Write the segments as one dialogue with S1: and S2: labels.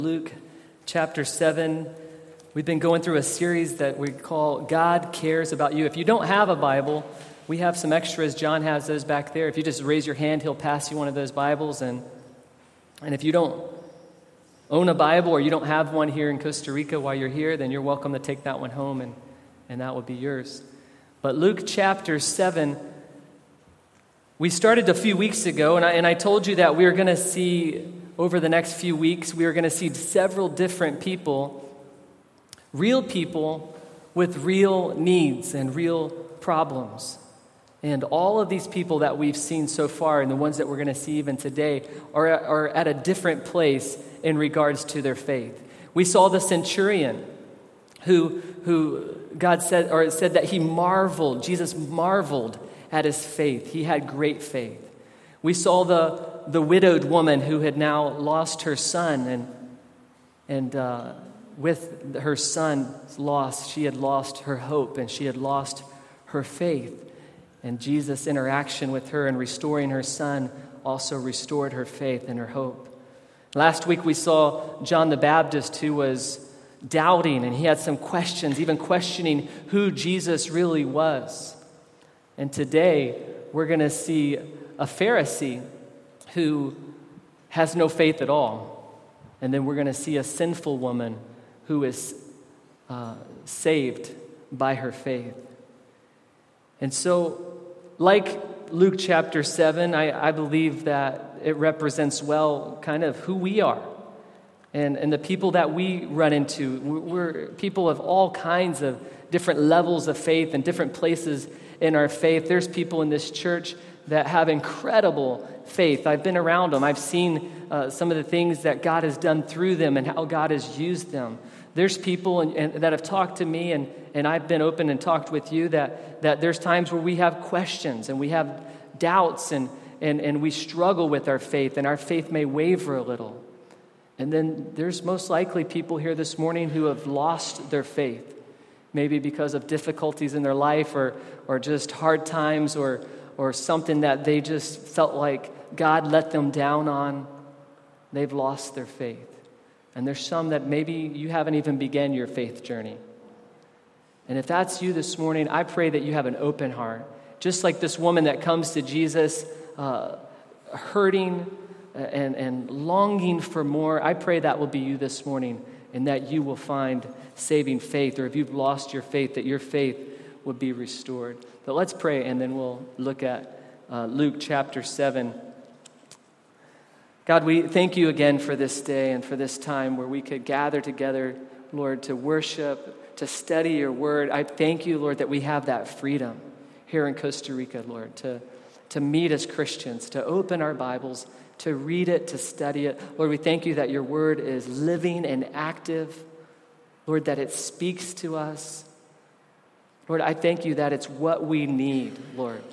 S1: Luke chapter 7. We've been going through a series that we call God Cares About You. If you don't have a Bible, we have some extras. John has those back there. If you just raise your hand, he'll pass you one of those Bibles. And if you don't own a Bible or you don't have one here in Costa Rica while you're here, then you're welcome to take that one home and that will be yours. But Luke chapter 7, we started a few weeks ago, and I told you that we were going to see, over the next few weeks, we were going to see several different people with real needs and real problems. And all of these people that we've seen so far, and the ones that we're going to see even today, are at a different place in regards to their faith. We saw the centurion who God said, or it said that he marveled, Jesus marveled at his faith. He had great faith. We saw the widowed woman who had now lost her son, and with her son's loss, she had lost her hope and she had lost her faith. And Jesus' interaction with her and restoring her son also restored her faith and her hope. Last week we saw John the Baptist, who was doubting, and he had some questions, even questioning who Jesus really was. And today we're going to see a Pharisee who has no faith at all. And then we're going to see a sinful woman who is saved by her faith. And so, like Luke chapter 7, I believe that it represents well kind of who we are and the people that we run into. We're people of all kinds of different levels of faith and different places in our faith. There's people in this church that have incredible faith. I've been around them. I've seen some of the things that God has done through them and how God has used them. There's people that have talked to me, and I've been open and talked with you, that there's times where we have questions and we have doubts and we struggle with our faith, and our faith may waver a little. And then there's most likely people here this morning who have lost their faith, maybe because of difficulties in their life or just hard times or something that they just felt like God let them down on. They've lost their faith. And there's some that maybe you haven't even begun your faith journey. And if that's you this morning, I pray that you have an open heart. Just like this woman that comes to Jesus hurting and longing for more, I pray that will be you this morning, and that you will find saving faith, or if you've lost your faith, that your faith will be restored. But let's pray, and then we'll look at Luke chapter 7. God, we thank you again for this day and for this time where we could gather together, Lord, to worship, to study your word. I thank you, Lord, that we have that freedom here in Costa Rica, Lord, to meet as Christians, to open our Bibles, to read it, to study it. Lord, we thank you that your word is living and active. Lord, that it speaks to us. Lord, I thank you that it's what we need, Lord.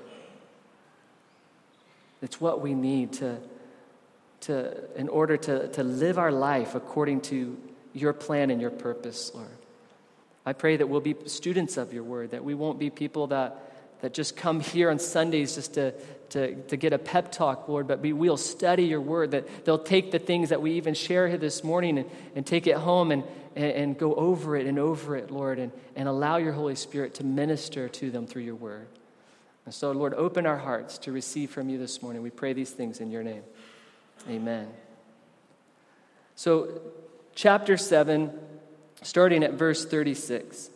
S1: It's what we need in order to live our life according to your plan and your purpose, Lord. I pray that we'll be students of your word, that we won't be people that just come here on Sundays just to get a pep talk, Lord, but we'll study your word, that they'll take the things that we even share here this morning and take it home and go over it, Lord, and allow your Holy Spirit to minister to them through your word. And so, Lord, open our hearts to receive from you this morning. We pray these things in your name. Amen. So, chapter 7, starting at verse 36.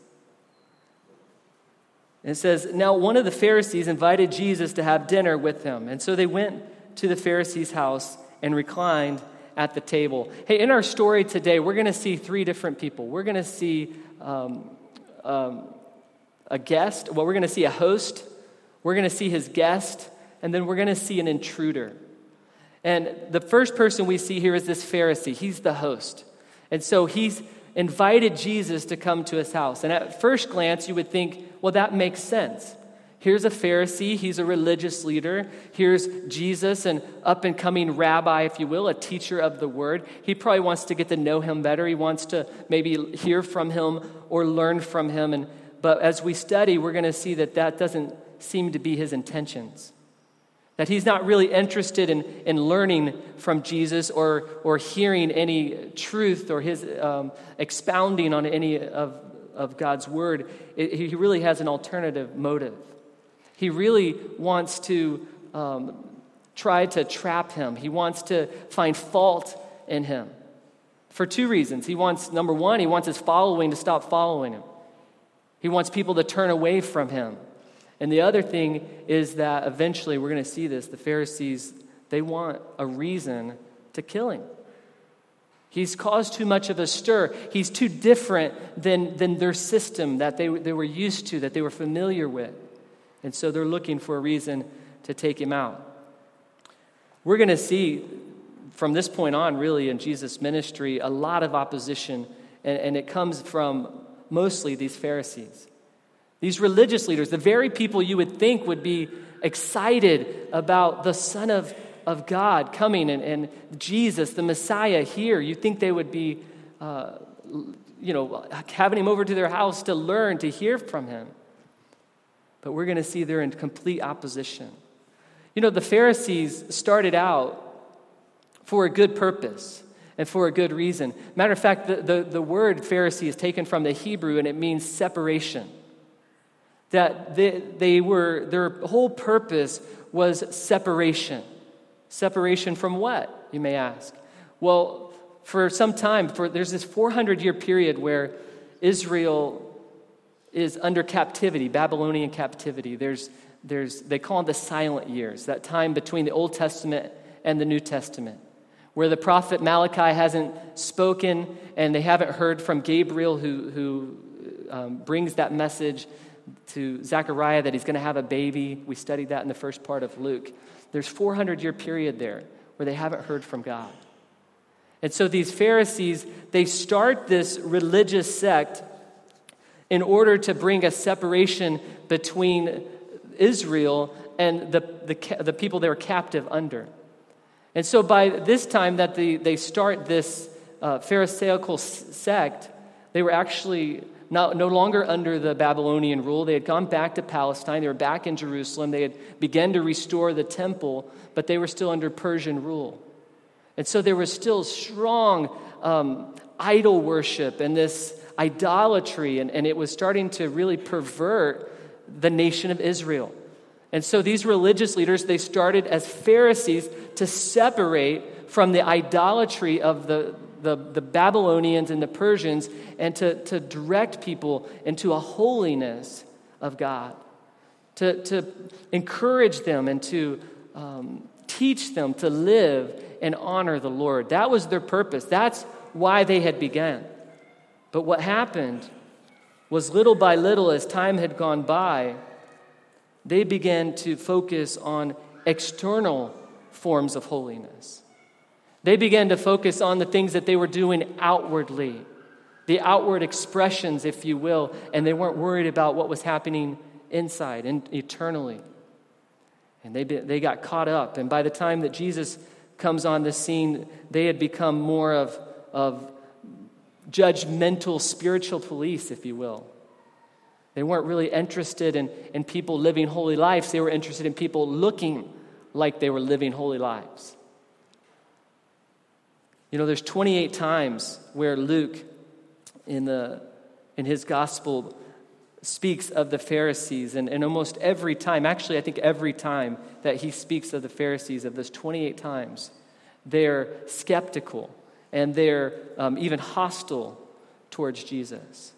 S1: It says, "Now one of the Pharisees invited Jesus to have dinner with him. And so they went to the Pharisee's house and reclined at the table." Hey, in our story today, we're going to see three different people. We're going to see a guest. Well, we're going to see a host. We're going to see his guest. And then we're going to see an intruder. And the first person we see here is this Pharisee. He's the host. And so he's invited Jesus to come to his house. And at first glance, you would think, well, that makes sense. Here's a Pharisee. He's a religious leader. Here's Jesus, an up-and-coming rabbi, if you will, a teacher of the word. He probably wants to get to know him better. He wants to maybe hear from him or learn from him. But as we study, we're going to see that doesn't seem to be his intentions. That he's not really interested in learning from Jesus or hearing any truth or his expounding on any of God's word. He really has an alternative motive. He really wants to try to trap him. He wants to find fault in him for two reasons. Number one, he wants his following to stop following him. He wants people to turn away from him. And the other thing is that eventually, we're going to see this, the Pharisees, they want a reason to kill him. He's caused too much of a stir. He's too different than their system that they were used to, that they were familiar with. And so they're looking for a reason to take him out. We're going to see from this point on, really, in Jesus' ministry, a lot of opposition, and it comes from mostly these Pharisees. These religious leaders, the very people you would think would be excited about the Son of God coming and Jesus, the Messiah here. You think they would be, having him over to their house to learn, to hear from him. But we're going to see they're in complete opposition. The Pharisees started out for a good purpose and for a good reason. Matter of fact, the word Pharisee is taken from the Hebrew, and it means separation. That their whole purpose was separation. Separation from what, you may ask? Well, for some time, there's this 400-year period where Israel is under captivity, Babylonian captivity. They call it the silent years, that time between the Old Testament and the New Testament, where the prophet Malachi hasn't spoken and they haven't heard from Gabriel who brings that message to Zechariah that he's going to have a baby. We studied that in the first part of Luke. There's 400-year period there where they haven't heard from God. And so these Pharisees, they start this religious sect in order to bring a separation between Israel and the people they were captive under. And so by this time that they start this Pharisaical sect, they were actually no longer under the Babylonian rule. They had gone back to Palestine. They were back in Jerusalem. They had begun to restore the temple, but they were still under Persian rule. And so there was still strong idol worship and this idolatry, and it was starting to really pervert the nation of Israel. And so these religious leaders, they started as Pharisees to separate from the idolatry of the Babylonians and the Persians and to direct people into a holiness of God, to encourage them and to teach them to live and honor the Lord. That was their purpose. That's why they had begun. But what happened was little by little, as time had gone by, they began to focus on external forms of holiness. They began to focus on the things that they were doing outwardly, the outward expressions, if you will, and they weren't worried about what was happening inside and eternally. And they got caught up, and by the time that Jesus comes on the scene, they had become more of judgmental spiritual police, if you will. They weren't really interested in people living holy lives. They were interested in people looking like they were living holy lives. There's 28 times where Luke, in his gospel, speaks of the Pharisees, and almost every time, actually I think every time that he speaks of the Pharisees, of those 28 times, they're skeptical and they're even hostile towards Jesus.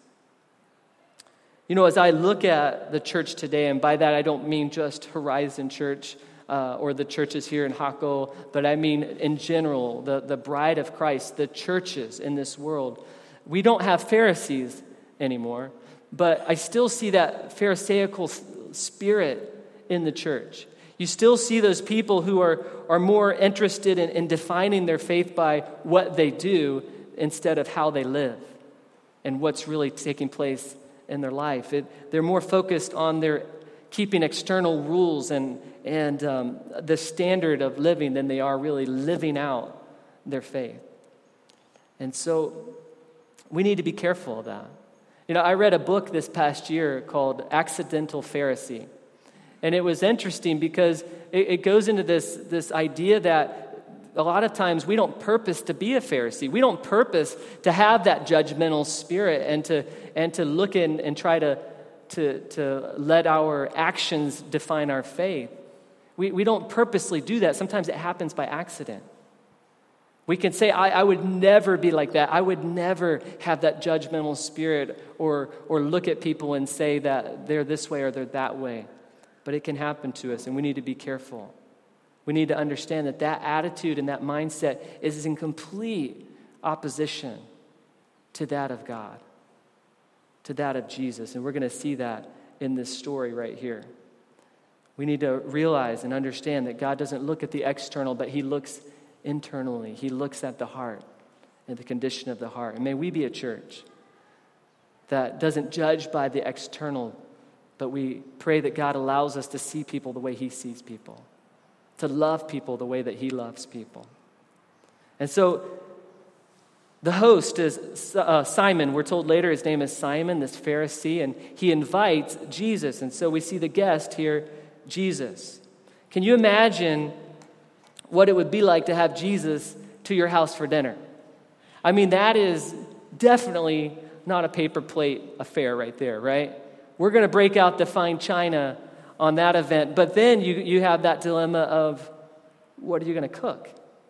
S1: As I look at the church today, and by that I don't mean just Horizon Church or the churches here in Hako, but I mean in general, the bride of Christ, the churches in this world. We don't have Pharisees anymore, but I still see that Pharisaical spirit in the church. You still see those people who are more interested in defining their faith by what they do instead of how they live and what's really taking place in their life. They're more focused on their keeping external rules and the standard of living than they are really living out their faith. And so we need to be careful of that. I read a book this past year called Accidental Pharisee. And it was interesting because it goes into this idea that a lot of times we don't purpose to be a Pharisee. We don't purpose to have that judgmental spirit and to look in and try to let our actions define our faith. We don't purposely do that. Sometimes it happens by accident. We can say, I would never be like that. I would never have that judgmental spirit or look at people and say that they're this way or they're that way. But it can happen to us, and we need to be careful. We need to understand that attitude and that mindset is in complete opposition to that of God, to that of Jesus. And we're going to see that in this story right here. We need to realize and understand that God doesn't look at the external, but he looks internally. He looks at the heart and the condition of the heart. And may we be a church that doesn't judge by the external, but we pray that God allows us to see people the way he sees people, to love people the way that he loves people. And so the host is Simon. We're told later his name is Simon, this Pharisee, and he invites Jesus. And so we see the guest here, Jesus. Can you imagine what it would be like to have Jesus to your house for dinner? I mean, that is definitely not a paper plate affair right there, right? We're going to break out the fine china on that event. But then you have that dilemma of, what are you going to cook?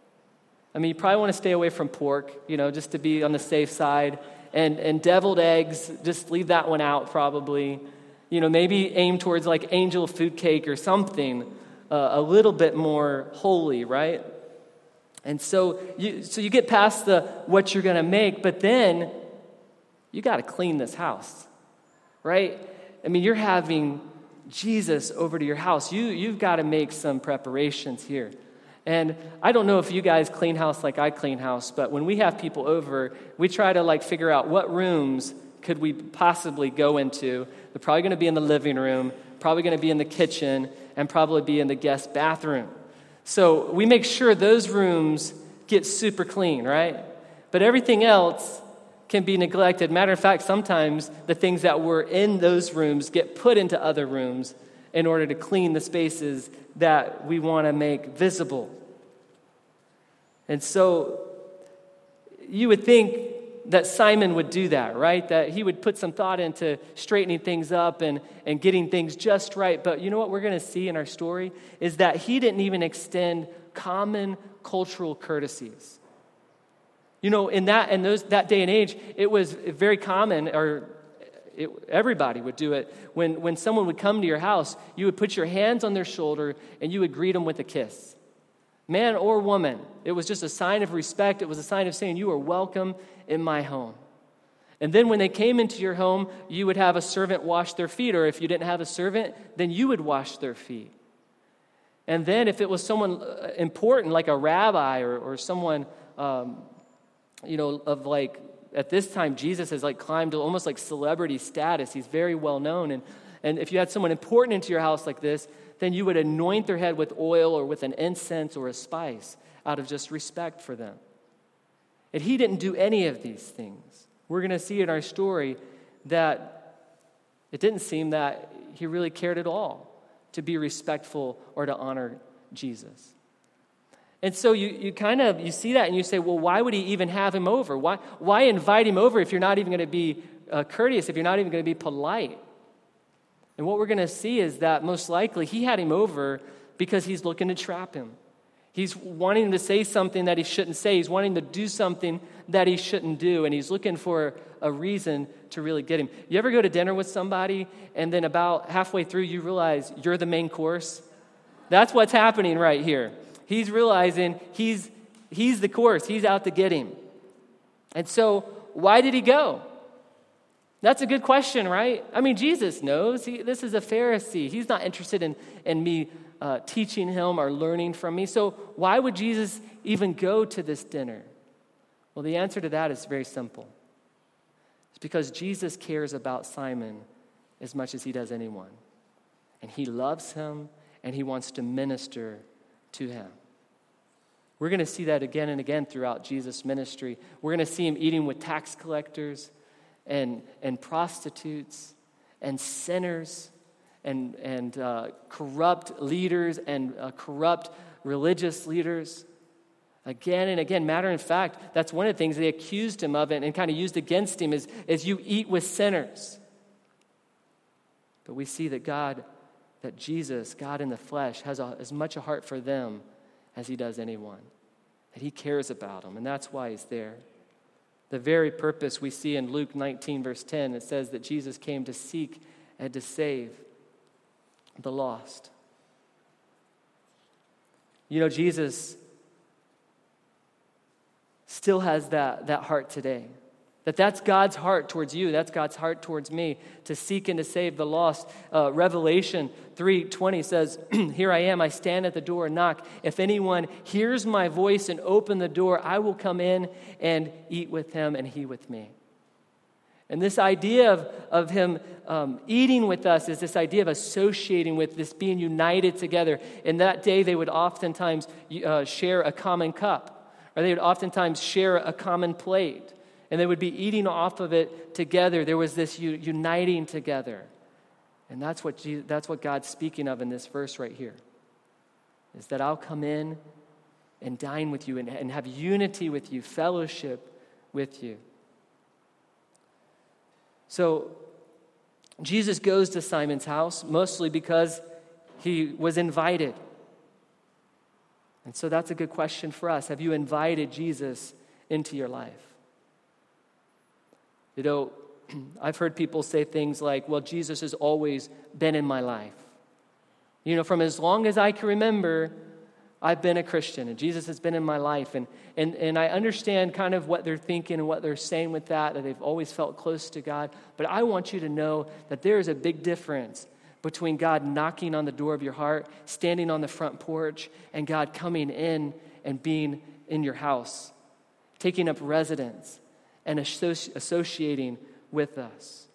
S1: I mean, you probably want to stay away from pork, just to be on the safe side. And deviled eggs, just leave that one out probably. Maybe aim towards like angel food cake or something a little bit more holy, right? And so you get past what you're going to make, but then you got to clean this house, right? I mean, you're having Jesus over to your house. You've got to make some preparations here. And I don't know if you guys clean house like I clean house, but when we have people over, we try to figure out what rooms could we possibly go into. They're probably going to be in the living room, probably going to be in the kitchen, and probably be in the guest bathroom. So we make sure those rooms get super clean, right? But everything else can be neglected. Matter of fact, sometimes the things that were in those rooms get put into other rooms in order to clean the spaces that we want to make visible. And so you would think that Simon would do that, right? That he would put some thought into straightening things up and getting things just right. But you know what we're going to see in our story is that he didn't even extend common cultural courtesies. In that day and age, it was very common, everybody would do it. When someone would come to your house, you would put your hands on their shoulder and you would greet them with a kiss. Man or woman, it was just a sign of respect. It was a sign of saying, you are welcome in my home. And then when they came into your home, you would have a servant wash their feet, or if you didn't have a servant, then you would wash their feet. And then if it was someone important, like a rabbi or someone, at this time, Jesus has climbed to almost like celebrity status. He's very well known. And if you had someone important into your house like this, then you would anoint their head with oil or with an incense or a spice out of just respect for them. And he didn't do any of these things. We're going to see in our story that it didn't seem that he really cared at all to be respectful or to honor Jesus. And so you see that and you say, well, why would he even have him over? Why invite him over if you're not even going to be courteous, if you're not even going to be polite? And what we're going to see is that most likely he had him over because he's looking to trap him. He's wanting to say something that he shouldn't say. He's wanting to do something that he shouldn't do. And he's looking for a reason to really get him. You ever go to dinner with somebody and then about halfway through you realize you're the main course? That's what's happening right here. He's realizing he's the course. He's out to get him. And so why did he go? That's a good question, right? I mean, Jesus knows. This is a Pharisee. He's not interested in me teaching him or learning from me. So why would Jesus even go to this dinner? Well, the answer to that is very simple. It's because Jesus cares about Simon as much as he does anyone. And he loves him, and he wants to minister to him. We're going to see that again and again throughout Jesus' ministry. We're going to see him eating with tax collectors and prostitutes and sinners and corrupt leaders and corrupt religious leaders. Again and again, matter of fact, that's one of the things they accused him of and kind of used against him is you eat with sinners. But we see that Jesus, God in the flesh, has as much a heart for them as he does anyone. That he cares about them, and that's why he's there. The very purpose we see in Luke 19, verse 10, it says that Jesus came to seek and to save the lost. You know, Jesus still has that heart today. That's God's heart towards you. That's God's heart towards me, to seek and to save the lost. Revelation 3:20 says, "Here I am, I stand at the door and knock. If anyone hears my voice and open the door, I will come in and eat with him and he with me." And this idea of him eating with us is this idea of associating with, this being united together. In that day, they would oftentimes share a common cup, or they would oftentimes share a common plate. And they would be eating off of it together. There was this uniting together. And that's what God's speaking of in this verse right here. Is that I'll come in and dine with you and have unity with you, fellowship with you. So Jesus goes to Simon's house mostly because he was invited. And so that's a good question for us. Have you invited Jesus into your life? You know, I've heard people say things like, well, Jesus has always been in my life. You know, from as long as I can remember, I've been a Christian, and Jesus has been in my life. And I understand kind of what they're thinking and what they're saying with that they've always felt close to God. But I want you to know that there is a big difference between God knocking on the door of your heart, standing on the front porch, and God coming in and being in your house, taking up residence and associating with us.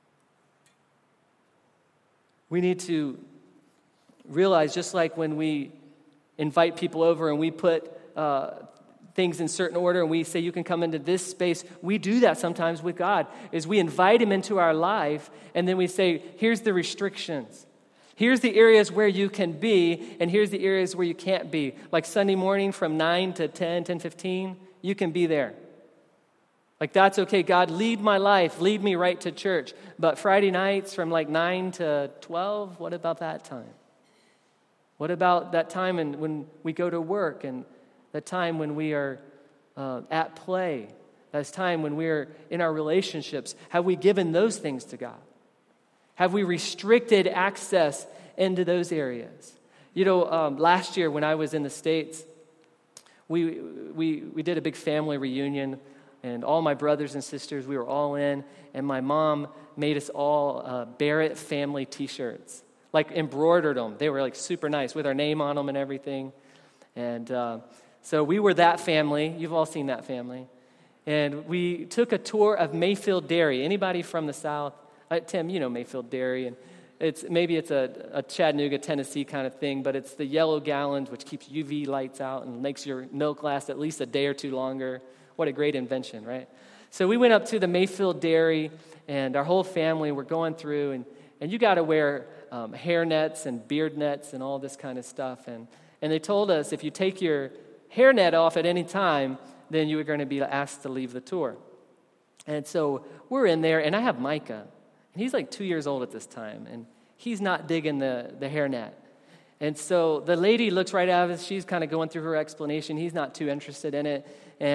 S1: We need to realize, just like when we invite people over and we put things in certain order and we say, you can come into this space, we do that sometimes with God, is we invite him into our life and then we say, here's the restrictions. Here's the areas where you can be, and here's the areas where you can't be. Like Sunday morning from 9 to 10:15, you can be there. Like, that's okay. God, lead my life. Lead me right to church. But Friday nights from like 9 to 12, what about that time? What about that time when we go to work, and that time when we are at play? That time when we're in our relationships. Have we given those things to God? Have we restricted access into those areas? You know, last year when I was in the States, we did a big family reunion. And all my brothers and sisters, we were all in. And my mom made us all Barrett family T-shirts. Like, embroidered them. They were like super nice with our name on them and everything. And so we were that family. You've all seen that family. And we took a tour of Mayfield Dairy. Anybody from the South? Tim, you know Mayfield Dairy. And it's a Chattanooga, Tennessee kind of thing. But it's the yellow gallons, which keeps UV lights out and makes your milk last at least a day or two longer. What a great invention, right? So we went up to the Mayfield Dairy, and our whole family were going through, and you got to wear hair nets and beard nets and all this kind of stuff. And they told us if you take your hair net off at any time, then you were going to be asked to leave the tour. And so we're in there, and I have Micah, and he's like 2 years old at this time, and he's not digging the hairnet. And so the lady looks right at us. She's kind of going through her explanation. He's not too interested in it.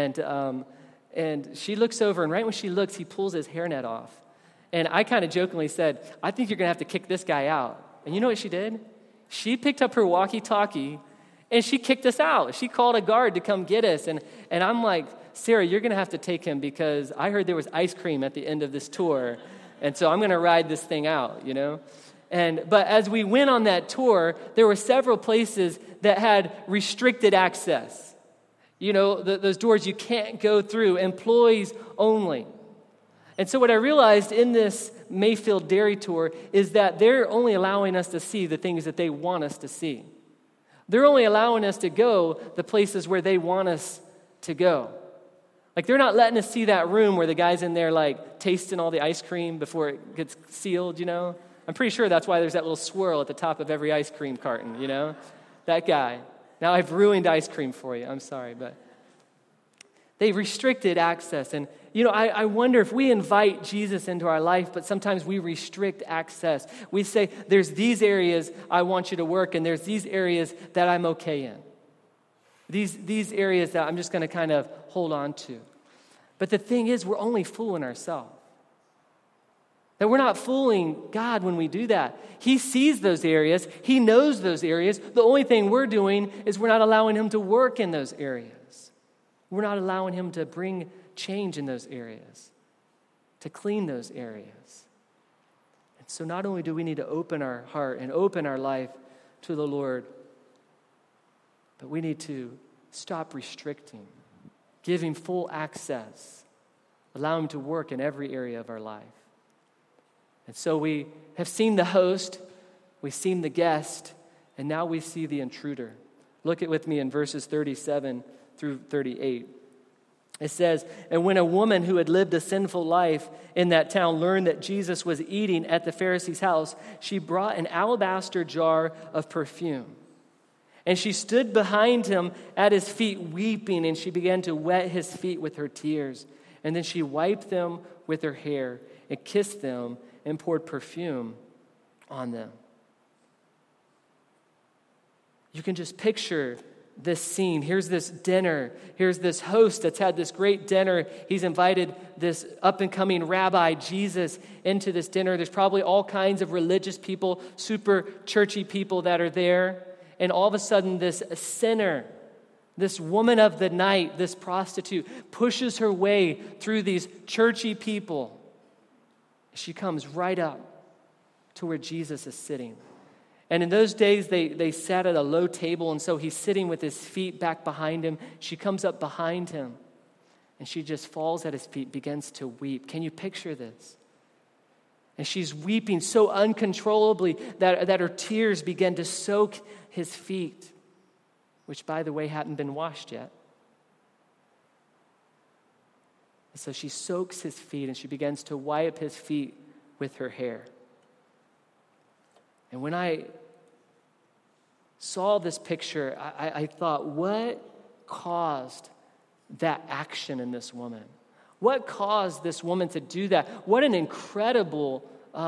S1: And she looks over, and right when she looks, he pulls his hairnet off. And I kind of jokingly said, I think you're going to have to kick this guy out. And you know what she did? She picked up her walkie-talkie, and she kicked us out. She called a guard to come get us. And I'm like, Sarah, you're going to have to take him because I heard there was ice cream at the end of this tour. And so I'm going to ride this thing out, you know? But as we went on that tour, there were several places that had restricted access. You know, those doors you can't go through, employees only. And so what I realized in this Mayfield Dairy tour is that they're only allowing us to see the things that they want us to see. They're only allowing us to go the places where they want us to go. Like, they're not letting us see that room where the guy's in there, like, tasting all the ice cream before it gets sealed, you know? I'm pretty sure that's why there's that little swirl at the top of every ice cream carton, That guy. Now I've ruined ice cream for you. I'm sorry, but they restricted access. And, I wonder if we invite Jesus into our life, but sometimes we restrict access. We say, there's these areas I want you to work, and there's these areas that I'm okay in. These areas that I'm just going to kind of hold on to. But the thing is, we're only fooling ourselves. That we're not fooling God when we do that. He sees those areas. He knows those areas. The only thing we're doing is we're not allowing him to work in those areas. We're not allowing him to bring change in those areas, to clean those areas. And so not only do we need to open our heart and open our life to the Lord, but we need to stop restricting, give him full access, allow him to work in every area of our life. And so we have seen the host, we've seen the guest, and now we see the intruder. Look at with me in verses 37 through 38. It says, "And when a woman who had lived a sinful life in that town learned that Jesus was eating at the Pharisee's house, she brought an alabaster jar of perfume. And she stood behind him at his feet weeping, and she began to wet his feet with her tears. And then she wiped them with her hair and kissed them and poured perfume on them." You can just picture this scene. Here's this dinner. Here's this host that's had this great dinner. He's invited this up-and-coming rabbi, Jesus, into this dinner. There's probably all kinds of religious people, super churchy people that are there. And all of a sudden, this sinner, this woman of the night, this prostitute, pushes her way through these churchy people. She comes right up to where Jesus is sitting. And in those days, they sat at a low table, and so he's sitting with his feet back behind him. She comes up behind him, and she just falls at his feet, begins to weep. Can you picture this? And she's weeping so uncontrollably that her tears begin to soak his feet, which, by the way, hadn't been washed yet. And so she soaks his feet, and she begins to wipe his feet with her hair. And when I saw this picture, I thought, what caused that action in this woman? What caused this woman to do that? What an incredibly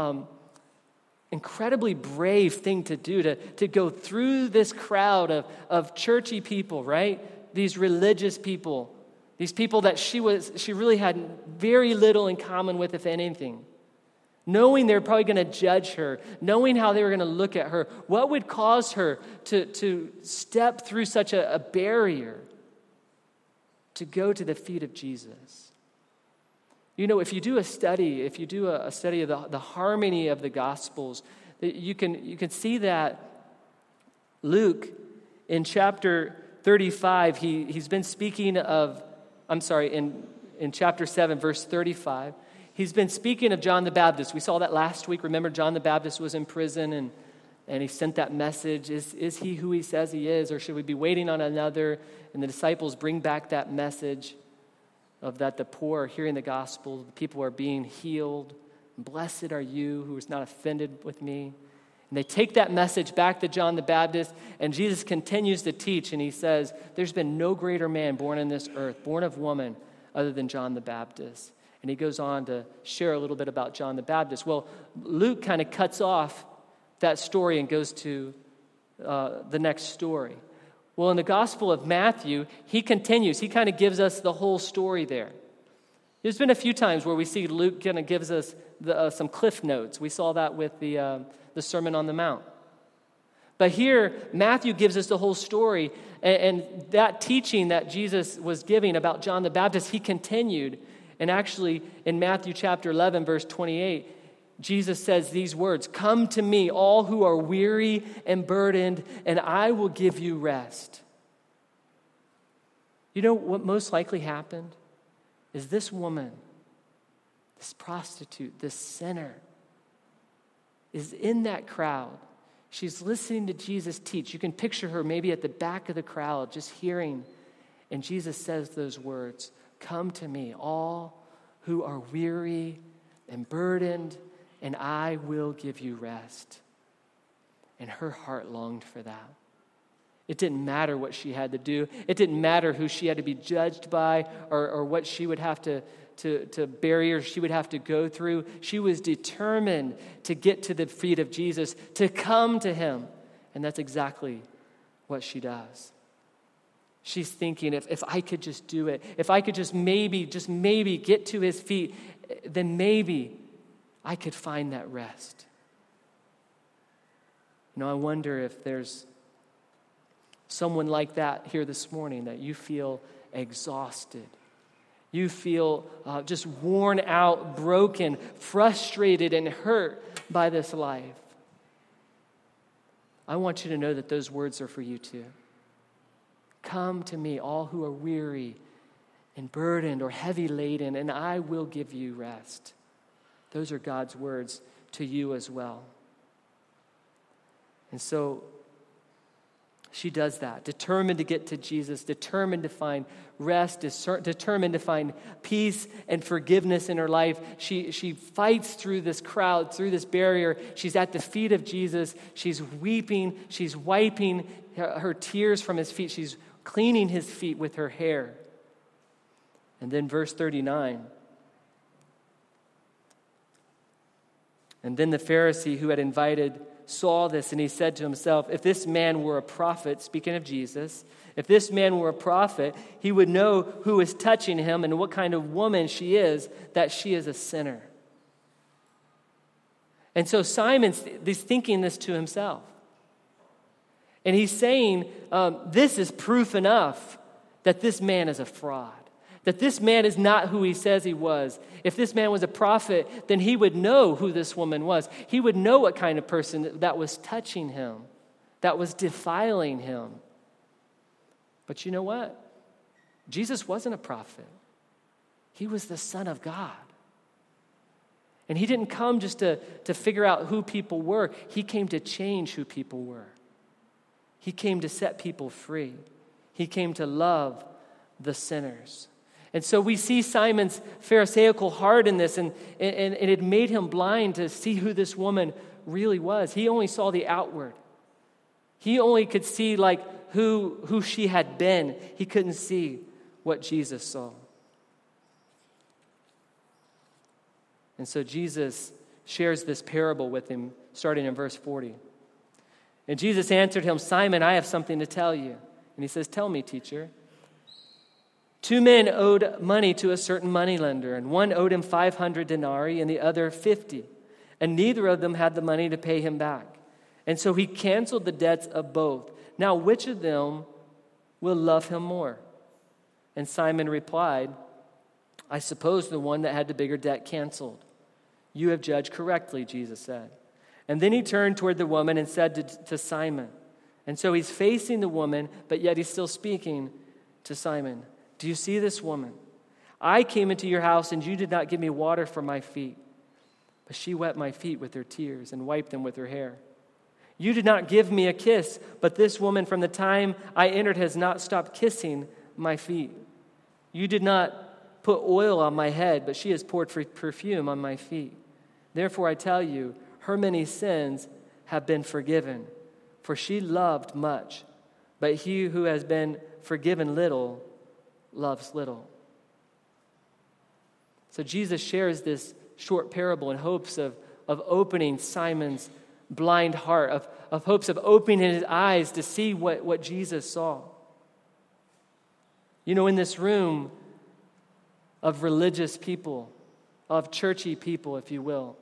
S1: brave thing to do, to go through this crowd of churchy people, right? These religious people, these people that she really had very little in common with, if anything. Knowing they're probably going to judge her, knowing how they were going to look at her, what would cause her to step through such a barrier to go to the feet of Jesus? If you do a study of the harmony of the Gospels, you can see that Luke, in chapter 35, he's been speaking in chapter 7, verse 35, he's been speaking of John the Baptist. We saw that last week. Remember, John the Baptist was in prison, and he sent that message. Is he who he says he is, or should we be waiting on another? And the disciples bring back that message of that the poor are hearing the gospel, the people are being healed. Blessed are you who is not offended with me. And they take that message back to John the Baptist, and Jesus continues to teach, and he says, there's been no greater man born in this earth, born of woman, other than John the Baptist. And he goes on to share a little bit about John the Baptist. Well, Luke kind of cuts off that story and goes to the next story. Well, in the Gospel of Matthew, he continues. He kind of gives us the whole story there. There's been a few times where we see Luke kind of gives us some cliff notes. We saw that with the Sermon on the Mount. But here, Matthew gives us the whole story. And that teaching that Jesus was giving about John the Baptist, he continued. And actually, in Matthew chapter 11, verse 28, Jesus says these words, "Come to me, all who are weary and burdened, and I will give you rest." You know what most likely happened? Is this woman, this prostitute, this sinner, is in that crowd. She's listening to Jesus teach. You can picture her maybe at the back of the crowd, just hearing. And Jesus says those words, "Come to me, all who are weary and burdened, and I will give you rest. And her heart longed for that. It didn't matter what she had to do. It didn't matter who she had to be judged by or what she would have to barriers she would have to go through. She was determined to get to the feet of Jesus, to come to him. And that's exactly what she does. She's thinking, if I could just do it, if I could just maybe get to his feet, then maybe I could find that rest. I wonder if there's someone like that here this morning, that you feel exhausted. You feel just worn out, broken, frustrated, and hurt by this life. I want you to know that those words are for you too. Come to me, all who are weary and burdened or heavy laden, and I will give you rest. Those are God's words to you as well. And so she does that, determined to get to Jesus, determined to find rest, determined to find peace and forgiveness in her life. She fights through this crowd, through this barrier. She's at the feet of Jesus. She's weeping. She's wiping her tears from his feet. She's cleaning his feet with her hair. And then verse 39. And then the Pharisee who had invited saw this, and he said to himself, if this man were a prophet, speaking of Jesus, if this man were a prophet, he would know who is touching him and what kind of woman she is, that she is a sinner. And so Simon's thinking this to himself. And he's saying, this is proof enough that this man is a fraud. That this man is not who he says he was. If this man was a prophet, then he would know who this woman was. He would know what kind of person that was touching him, that was defiling him. But you know what? Jesus wasn't a prophet. He was the Son of God. And he didn't come just to figure out who people were. He came to change who people were. He came to set people free. He came to love the sinners. And so we see Simon's Pharisaical heart in this, and it made him blind to see who this woman really was. He only saw the outward. He only could see who she had been. He couldn't see what Jesus saw. And so Jesus shares this parable with him, starting in verse 40. And Jesus answered him, Simon, I have something to tell you. And he says, tell me, teacher. 2 men owed money to a certain moneylender, and one owed him 500 denarii and the other 50. And neither of them had the money to pay him back. And so he canceled the debts of both. Now, which of them will love him more? And Simon replied, I suppose the one that had the bigger debt canceled. You have judged correctly, Jesus said. And then he turned toward the woman and said to Simon. And so he's facing the woman, but yet he's still speaking to Simon. Do you see this woman? I came into your house and you did not give me water for my feet. But she wet my feet with her tears and wiped them with her hair. You did not give me a kiss, but this woman from the time I entered has not stopped kissing my feet. You did not put oil on my head, but she has poured perfume on my feet. Therefore I tell you, her many sins have been forgiven, for she loved much. But he who has been forgiven little loves little. So Jesus shares this short parable in hopes of opening Simon's blind heart, of hopes of opening his eyes to see what Jesus saw. In this room of religious people, of churchy people, if you will,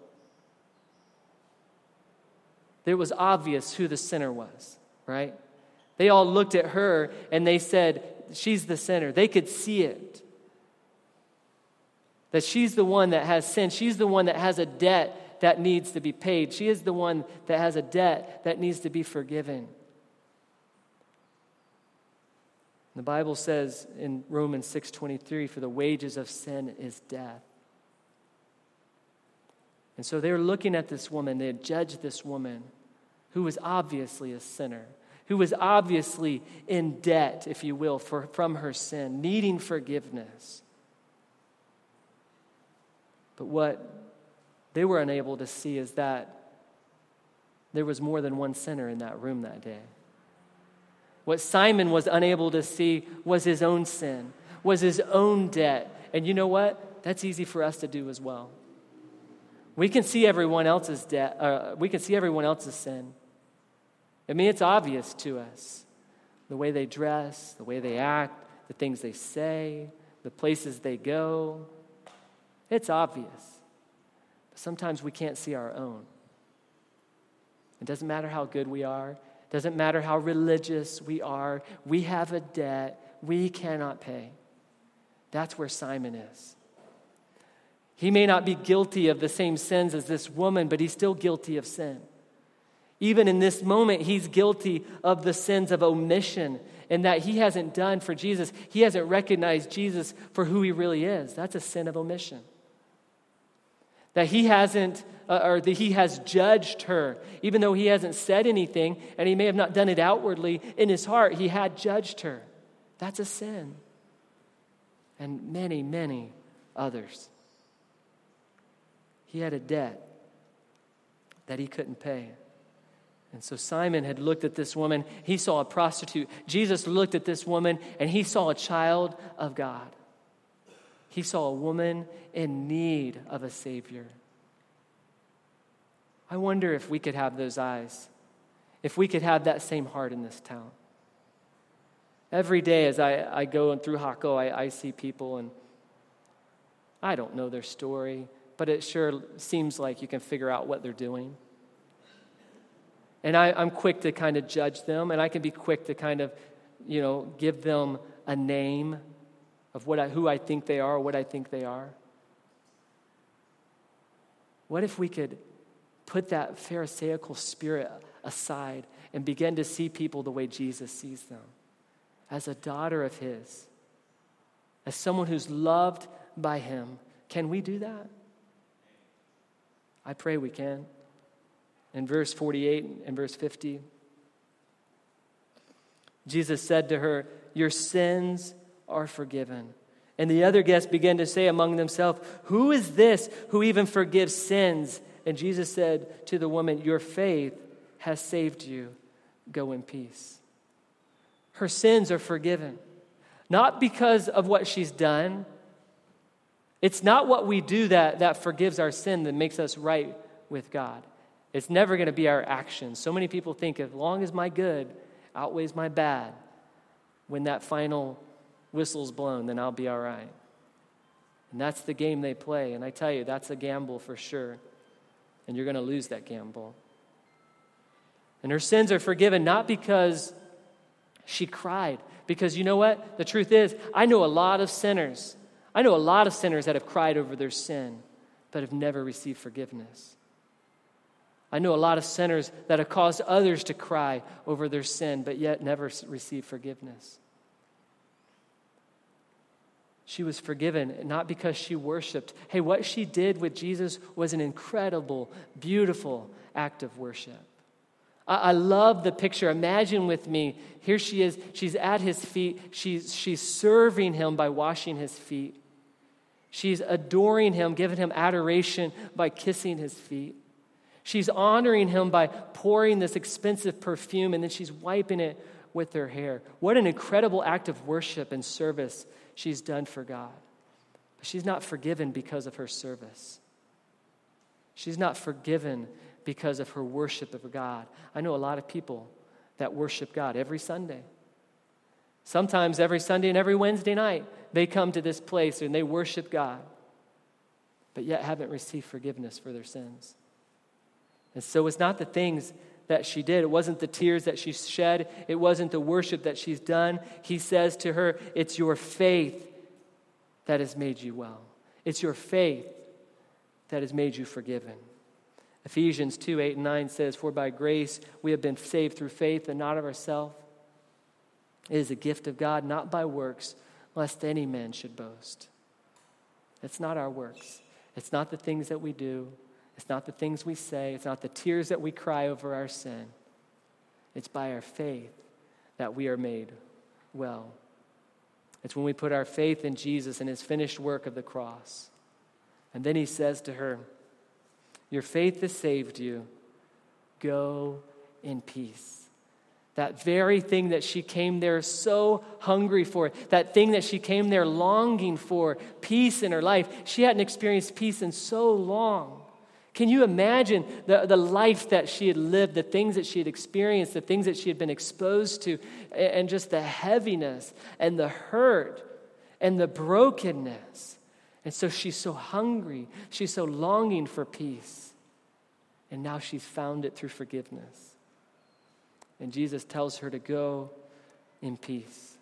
S1: it was obvious who the sinner was, right? They all looked at her and they said, she's the sinner. They could see it. That she's the one that has sin. She's the one that has a debt that needs to be paid. She is the one that has a debt that needs to be forgiven. The Bible says in Romans 6:23, for the wages of sin is death. And so they were looking at this woman. They had judged this woman who was obviously a sinner, who was obviously in debt, if you will, from her sin, needing forgiveness. But what they were unable to see is that there was more than one sinner in that room that day. What Simon was unable to see was his own sin, was his own debt. And you know what? That's easy for us to do as well. We can see everyone else's debt. We can see everyone else's sin. I mean, it's obvious to us. The way they dress, the way they act, the things they say, the places they go. It's obvious. But sometimes we can't see our own. It doesn't matter how good we are. It doesn't matter how religious we are. We have a debt we cannot pay. That's where Simon is. He may not be guilty of the same sins as this woman, but he's still guilty of sin. Even in this moment, he's guilty of the sins of omission and that he hasn't done for Jesus. He hasn't recognized Jesus for who he really is. That's a sin of omission. That he hasn't, or that he has judged her, even though he hasn't said anything, and he may have not done it outwardly. In his heart, he had judged her. That's a sin. And many, many others. He had a debt that he couldn't pay. And so Simon had looked at this woman. He saw a prostitute. Jesus looked at this woman, and he saw a child of God. He saw a woman in need of a Savior. I wonder if we could have those eyes, if we could have that same heart in this town. Every day as I go through Hako, I see people, and I don't know their story, but it sure seems like you can figure out what they're doing. And I'm quick to kind of judge them, and I can be quick to kind of, give them a name of who I think they are, or what I think they are. What if we could put that Pharisaical spirit aside and begin to see people the way Jesus sees them, as a daughter of his, as someone who's loved by him? Can we do that? I pray we can. In verse 48 and verse 50, Jesus said to her, "Your sins are forgiven." And the other guests began to say among themselves, "Who is this who even forgives sins?" And Jesus said to the woman, "Your faith has saved you. Go in peace." Her sins are forgiven, not because of what she's done. It's not what we do that forgives our sin, that makes us right with God. It's never going to be our actions. So many people think as long as my good outweighs my bad, when that final whistle's blown, then I'll be all right. And that's the game they play. And I tell you, that's a gamble for sure. And you're going to lose that gamble. And her sins are forgiven not because she cried. Because you know what? The truth is, I know a lot of sinners. I know a lot of sinners that have cried over their sin, but have never received forgiveness. I know a lot of sinners that have caused others to cry over their sin, but yet never receive forgiveness. She was forgiven not because she worshiped. Hey, what she did with Jesus was an incredible, beautiful act of worship. I love the picture. Imagine with me, here she is. She's at his feet. She's serving him by washing his feet. She's adoring him, giving him adoration by kissing his feet. She's honoring him by pouring this expensive perfume, and then she's wiping it with her hair. What an incredible act of worship and service she's done for God. But she's not forgiven because of her service. She's not forgiven because of her worship of God. I know a lot of people that worship God every Sunday. Sometimes every Sunday and every Wednesday night, they come to this place and they worship God, but yet haven't received forgiveness for their sins. And so it's not the things that she did. It wasn't the tears that she shed. It wasn't the worship that she's done. He says to her, it's your faith that has made you well. It's your faith that has made you forgiven. Ephesians 2:8-9 says, "For by grace we have been saved through faith, and not of ourselves. It is a gift of God, not by works, lest any man should boast." It's not our works. It's not the things that we do. It's not the things we say. It's not the tears that we cry over our sin. It's by our faith that we are made well. It's when we put our faith in Jesus and his finished work of the cross. And then he says to her, Your faith has saved you. Go in peace. That very thing that she came there so hungry for, that thing that she came there longing for, peace in her life. She hadn't experienced peace in so long. Can you imagine the life that she had lived, the things that she had experienced, the things that she had been exposed to, and just the heaviness and the hurt and the brokenness? And so she's so hungry. She's so longing for peace. And now she's found it through forgiveness. And Jesus tells her to go in peace.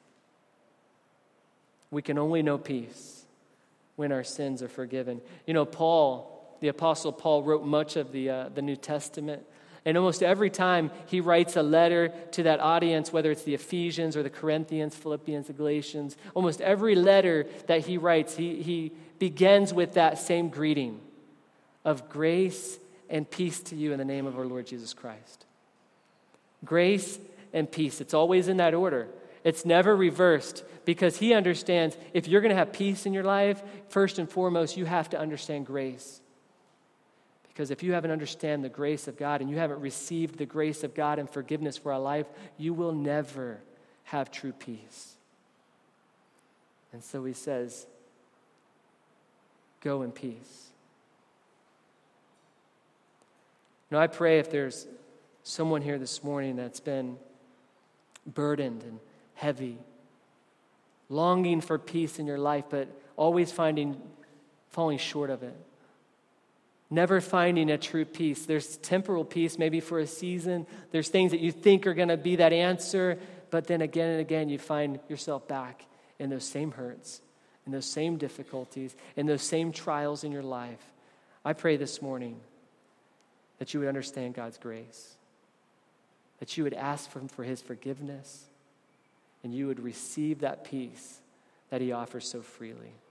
S1: We can only know peace when our sins are forgiven. You know, Paul, the Apostle Paul, wrote much of the New Testament. And almost every time he writes a letter to that audience, whether it's the Ephesians or the Corinthians, Philippians, the Galatians, almost every letter that he writes, he begins with that same greeting of grace and peace to you in the name of our Lord Jesus Christ. Grace and peace. It's always in that order. It's never reversed, because he understands if you're going to have peace in your life, first and foremost, you have to understand grace. Because if you haven't understand the grace of God and you haven't received the grace of God and forgiveness for our life, you will never have true peace. And so he says, go in peace. Now I pray if there's someone here this morning that's been burdened and heavy, longing for peace in your life, but always falling short of it. Never finding a true peace. There's temporal peace, maybe for a season. There's things that you think are going to be that answer, but then again and again you find yourself back in those same hurts, in those same difficulties, in those same trials in your life. I pray this morning that you would understand God's grace, that you would ask him for his forgiveness, and you would receive that peace that he offers so freely.